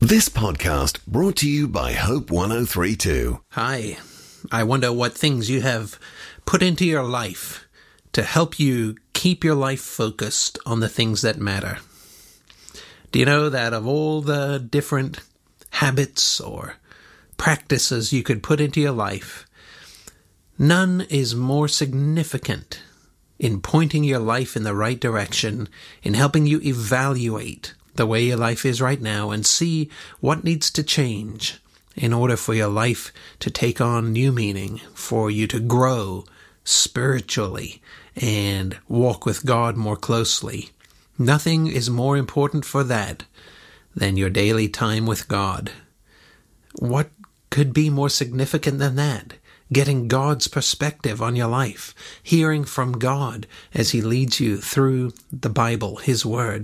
This podcast brought to you by Hope 1032. Hi. I wonder what things you have put into your life to help you keep your life focused on the things that matter. Do you know that of all the different habits or practices you could put into your life, none is more significant in pointing your life in the right direction, in helping you evaluate the way your life is right now and see what needs to change in order for your life to take on new meaning, for you to grow spiritually and walk with God more closely. Nothing is more important for that than your daily time with God. What could be more significant than that? Getting God's perspective on your life, hearing from God as He leads you through the Bible, His Word.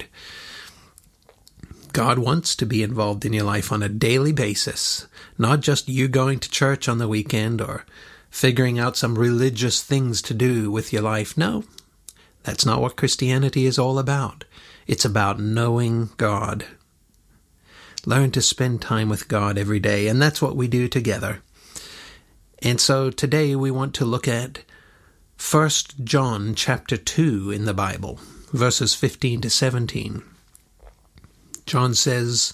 God wants to be involved in your life on a daily basis, not just you going to church on the weekend or figuring out some religious things to do with your life. No, that's not what Christianity is all about. It's about knowing God. Learn to spend time with God every day, and that's what we do together. And so today we want to look at 1 John chapter 2 in the Bible, verses 15 to 17. John says,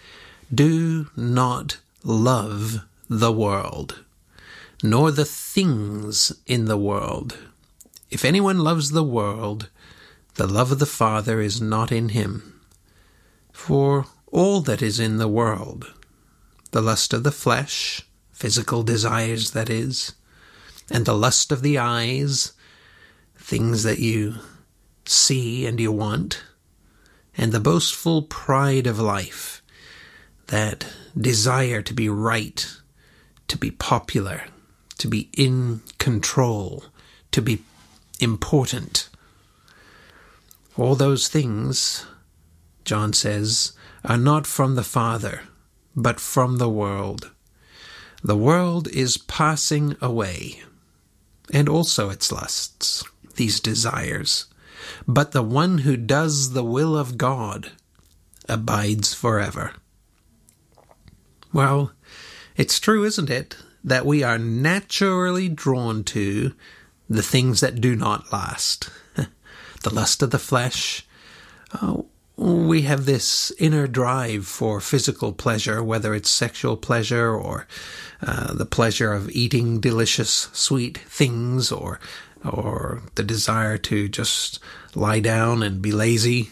"Do not love the world, nor the things in the world. If anyone loves the world, the love of the Father is not in him. For all that is in the world, the lust of the flesh, physical desires that is, and the lust of the eyes, things that you see and you want, and the boastful pride of life, that desire to be right, to be popular, to be in control, to be important. All those things," John says, "are not from the Father, but from the world. The world is passing away, and also its lusts, these desires. But the one who does the will of God abides forever." Well, it's true, isn't it, that we are naturally drawn to the things that do not last. The lust of the flesh. We have this inner drive for physical pleasure, whether it's sexual pleasure or the pleasure of eating delicious, sweet things, or the desire to just lie down and be lazy.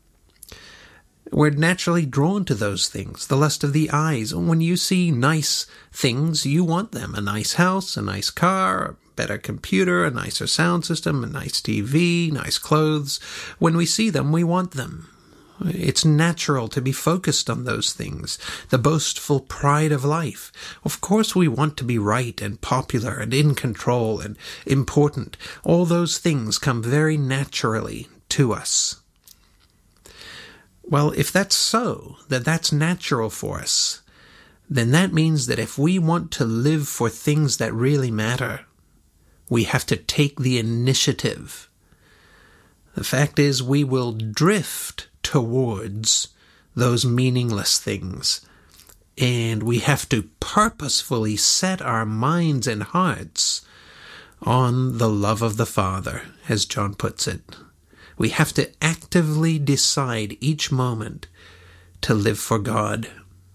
We're naturally drawn to those things. The lust of the eyes. When you see nice things, you want them. A nice house, a nice car, a better computer, a nicer sound system, a nice TV, nice clothes. When we see them, we want them. It's natural to be focused on those things. The boastful pride of life. Of course we want to be right and popular and in control and important. All those things come very naturally to us. Well, if that's so, that's natural for us, then that means that if we want to live for things that really matter, we have to take the initiative. The fact is, we will drift towards those meaningless things, and we have to purposefully set our minds and hearts on the love of the Father, as John puts it. We have to actively decide each moment to live for God.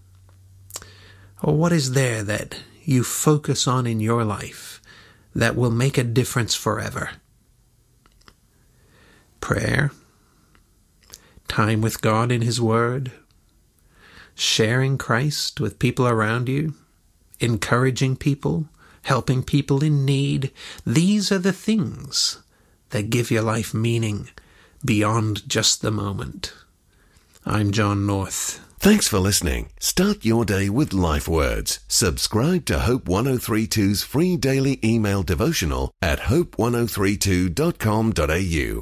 Or what is there that you focus on in your life that will make a difference forever? Prayer, time with God in His Word, sharing Christ with people around you, encouraging people, helping people in need. These are the things that give your life meaning beyond just the moment. I'm John North. Thanks for listening. Start your day with Life Words. Subscribe to Hope 1032's free daily email devotional at hope1032.com.au.